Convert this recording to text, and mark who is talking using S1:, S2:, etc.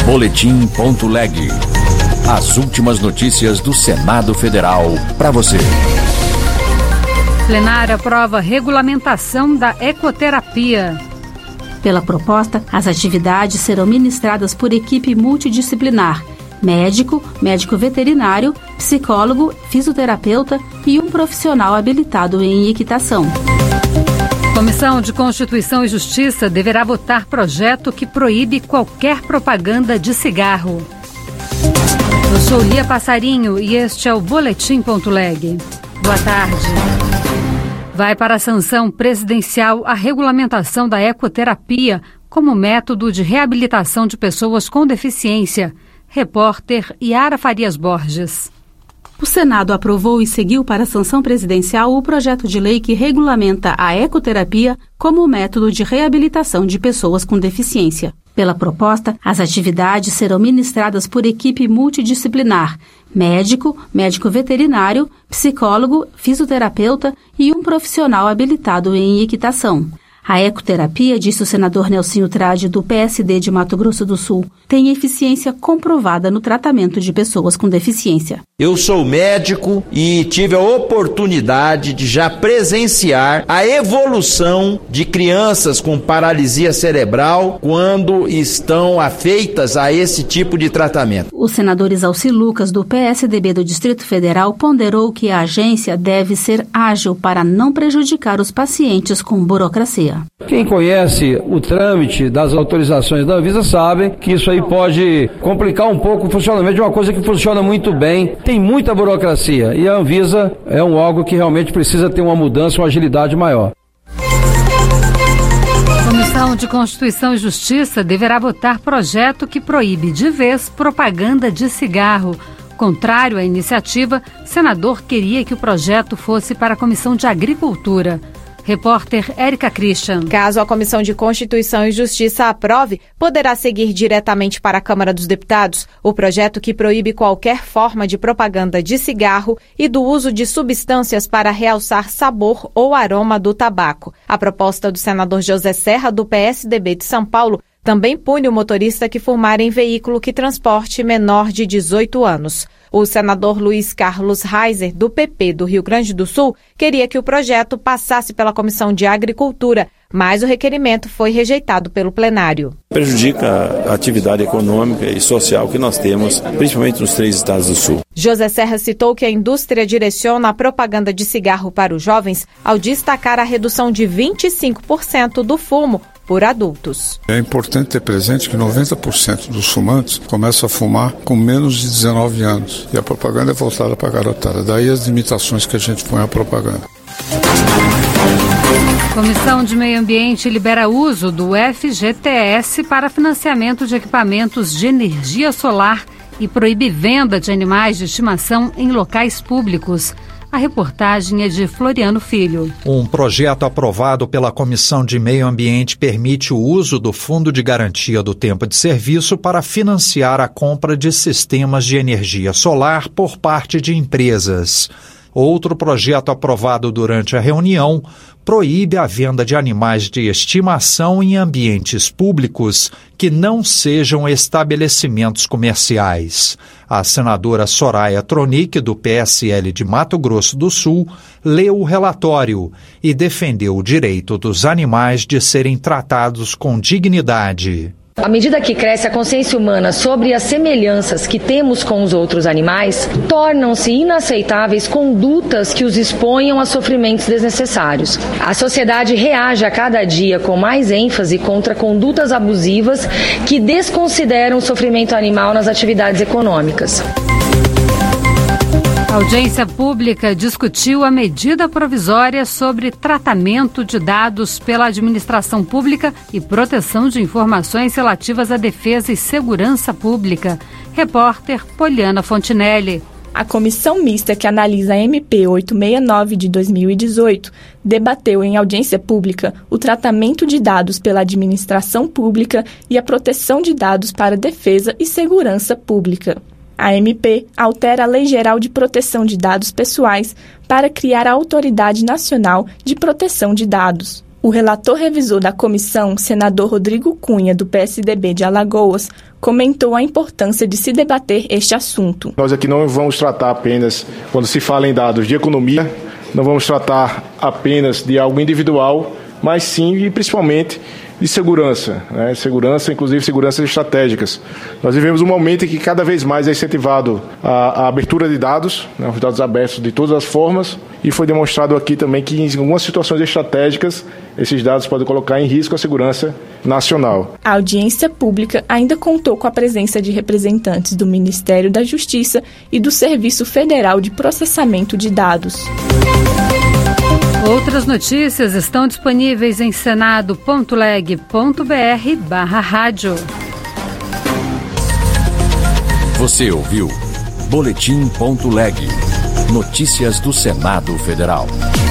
S1: Boletim.leg. As últimas notícias do Senado Federal para você.
S2: Plenário aprova regulamentação da ecoterapia.
S3: Pela proposta, as atividades serão ministradas por equipe multidisciplinar: médico, médico veterinário, psicólogo, fisioterapeuta e um profissional habilitado em equitação.
S2: Comissão de Constituição e Justiça deverá votar projeto que proíbe qualquer propaganda de cigarro. Eu sou Lia Passarinho e este é o Boletim.leg. Boa tarde. Vai para a sanção presidencial a regulamentação da ecoterapia como método de reabilitação de pessoas com deficiência. Repórter Yara Farias Borges.
S3: O Senado aprovou e seguiu para a sanção presidencial o projeto de lei que regulamenta a ecoterapia como método de reabilitação de pessoas com deficiência. Pela proposta, as atividades serão ministradas por equipe multidisciplinar: médico, médico veterinário, psicólogo, fisioterapeuta e um profissional habilitado em equitação. A ecoterapia, disse o senador Nelsinho Trade, do PSD de Mato Grosso do Sul, tem eficiência comprovada no tratamento de pessoas com deficiência.
S4: Eu sou médico e tive a oportunidade de já presenciar a evolução de crianças com paralisia cerebral quando estão afeitas a esse tipo de tratamento.
S3: O senador Isalci Lucas, do PSDB do Distrito Federal, ponderou que a agência deve ser ágil para não prejudicar os pacientes com burocracia.
S5: Quem conhece o trâmite das autorizações da Anvisa sabe que isso aí pode complicar um pouco o funcionamento de uma coisa que funciona muito bem. Tem muita burocracia e a Anvisa é um órgão que realmente precisa ter uma mudança, uma agilidade maior.
S2: A Comissão de Constituição e Justiça deverá votar projeto que proíbe de vez propaganda de cigarro. Contrário à iniciativa, o senador queria que o projeto fosse para a Comissão de Agricultura. Repórter Érica Christian.
S6: Caso a Comissão de Constituição e Justiça aprove, poderá seguir diretamente para a Câmara dos Deputados o projeto que proíbe qualquer forma de propaganda de cigarro e do uso de substâncias para realçar sabor ou aroma do tabaco. A proposta do senador José Serra, do PSDB de São Paulo, também pune o motorista que fumar em veículo que transporte menor de 18 anos. O senador Luiz Carlos Reiser, do PP do Rio Grande do Sul, queria que o projeto passasse pela Comissão de Agricultura, mas o requerimento foi rejeitado pelo plenário.
S7: Prejudica a atividade econômica e social que nós temos, principalmente nos 3 estados do Sul.
S6: José Serra citou que a indústria direciona a propaganda de cigarro para os jovens ao destacar a redução de 25% do fumo por adultos.
S8: É importante ter presente que 90% dos fumantes começam a fumar com menos de 19 anos. E a propaganda é voltada para a garotada. Daí as limitações que a gente põe à propaganda.
S2: Comissão de Meio Ambiente libera uso do FGTS para financiamento de equipamentos de energia solar e proíbe venda de animais de estimação em locais públicos. A reportagem é de Floriano Filho.
S9: Um projeto aprovado pela Comissão de Meio Ambiente permite o uso do Fundo de Garantia do Tempo de Serviço para financiar a compra de sistemas de energia solar por parte de empresas. Outro projeto aprovado durante a reunião proíbe a venda de animais de estimação em ambientes públicos que não sejam estabelecimentos comerciais. A senadora Soraya Tronic, do PSL de Mato Grosso do Sul, leu o relatório e defendeu o direito dos animais de serem tratados com dignidade.
S10: À medida que cresce a consciência humana sobre as semelhanças que temos com os outros animais, tornam-se inaceitáveis condutas que os exponham a sofrimentos desnecessários. A sociedade reage a cada dia com mais ênfase contra condutas abusivas que desconsideram o sofrimento animal nas atividades econômicas.
S2: A audiência pública discutiu a medida provisória sobre tratamento de dados pela administração pública e proteção de informações relativas à defesa e segurança pública. Repórter Poliana Fontinelli.
S11: A comissão mista que analisa a MP 869 de 2018 debateu em audiência pública o tratamento de dados pela administração pública e a proteção de dados para defesa e segurança pública. A MP altera a Lei Geral de Proteção de Dados Pessoais para criar a Autoridade Nacional de Proteção de Dados. O relator revisor da comissão, senador Rodrigo Cunha, do PSDB de Alagoas, comentou a importância de se debater este assunto.
S12: Nós aqui não vamos tratar apenas, quando se fala em dados de economia, não vamos tratar apenas de algo individual, mas sim e principalmente de segurança, né? Segurança, inclusive seguranças estratégicas. Nós vivemos um momento em que cada vez mais é incentivado a abertura de dados, né? Os dados abertos de todas as formas, e foi demonstrado aqui também que em algumas situações estratégicas esses dados podem colocar em risco a segurança nacional.
S11: A audiência pública ainda contou com a presença de representantes do Ministério da Justiça e do Serviço Federal de Processamento de Dados.
S2: Outras notícias estão disponíveis em senado.leg.br/rádio.
S1: Você ouviu Boletim.leg. Notícias do Senado Federal.